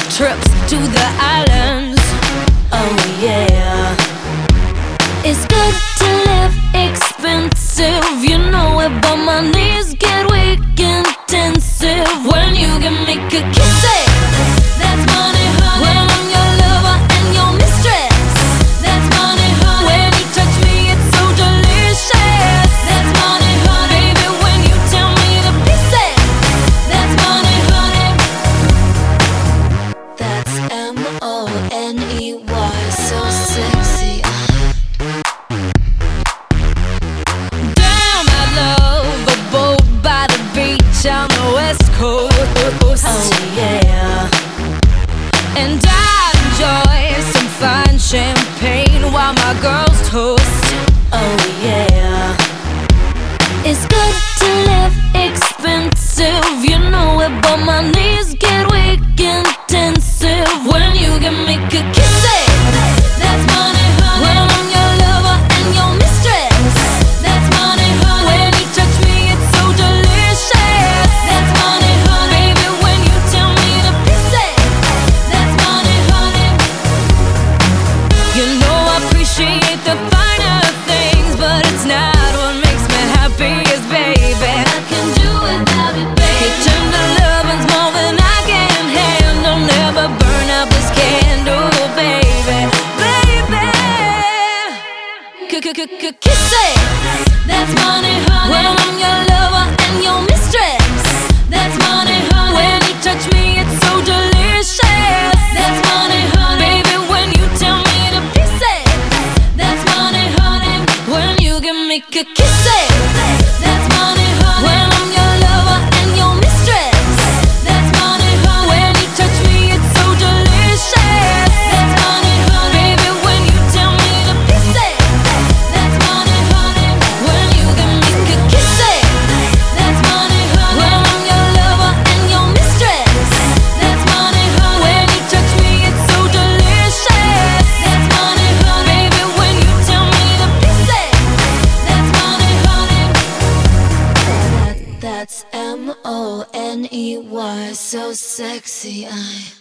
trips to the islands. Oh yeah. It's good to live expensive, you know it, but my knees get weak intensive when you can make a kiss it. That's money, honey. When I'm your lover and your mistress. That's money, honey. When you touch me, it's so delicious. That's money, honey. Baby, when you tell me to piece it. That's money, honey. That's M-O-N-E-Y, so sexy. Damn, I love a boat by the beach on the West Coast. Oh yeah. And I enjoy some fine champagne while my girls toast. Oh yeah. It's good to live expensive, you know it, but my knees get weak intensive when you can make a kiss it. That's money, honey. When I'm your lover and your mistress. That's money, honey. When you touch me, it's so delicious. That's money, honey. Baby, when you tell me to piece it. That's money, honey. You know I appreciate the finer things, but it's not what makes me happiest, baby. I can do without it, baby. Kitchen to lovin's more than I can handle. Never burn out this candle, baby. Baby, kiss it. That's money, honey. When I'm your lover and your mistress. That's money, honey. When you touch me, it's so delicious. That's money, honey. Baby, when you tell me to piece it. That's money, honey. When you can make a kiss it. That's money, honey. When I'm your lover and your mistress. That's money, honey. When you touch me, it's so delicious. That's money, honey. Baby, when you tell me to piece it. That's money, honey. When you can make a kiss it. That's money, honey. When I'm your lover and your mistress. That's money, honey. When you touch me, it's so delicious. That's money, honey. Baby, when you tell me to piece it. That's money, honey. That's M-O-N-E-Y, so sexy.